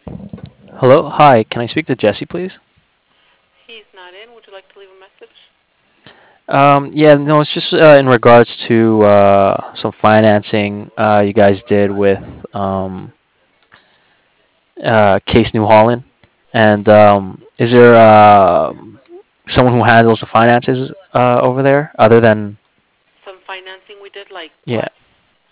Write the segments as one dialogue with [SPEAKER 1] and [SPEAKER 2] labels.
[SPEAKER 1] Hello, hi. Can I speak to Jesse, please?
[SPEAKER 2] He's not in. Would you like to leave a message?
[SPEAKER 1] Yeah, no, it's just in regards to some financing you guys did with Case New Holland, and is there someone who handles the finances over there other than
[SPEAKER 2] Some financing we did, like
[SPEAKER 1] yeah?
[SPEAKER 2] what?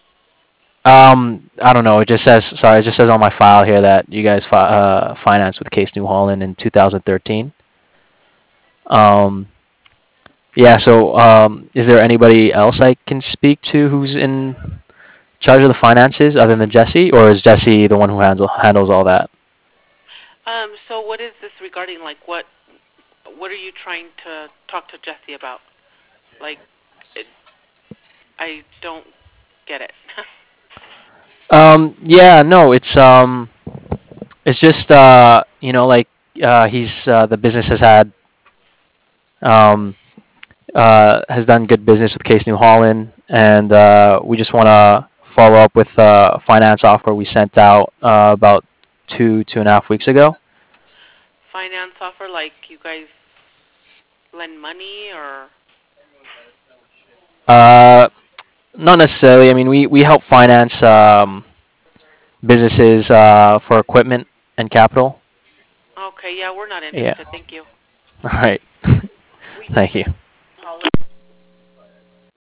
[SPEAKER 1] I don't know. It just says sorry. It just says on my file here that you guys financed with Case New Holland in 2013. Um, yeah. So, is there anybody else I can speak to who's in charge of the finances other than Jesse, or is Jesse the one who handles all that?
[SPEAKER 2] So what is this regarding? Like what are you trying to talk to Jesse about? Like it, I don't get it.
[SPEAKER 1] Yeah, no, it's just like he's the business um, has done good business with Case New Holland, and we just want to follow up with a finance offer we sent out about 2.5 weeks ago.
[SPEAKER 2] Finance offer, like you guys lend money or?
[SPEAKER 1] Uh, Not necessarily. I mean, we help finance businesses for equipment and capital.
[SPEAKER 2] Okay, yeah, we're not
[SPEAKER 1] Yeah.
[SPEAKER 2] interested. Thank you.
[SPEAKER 1] All right. Thank you.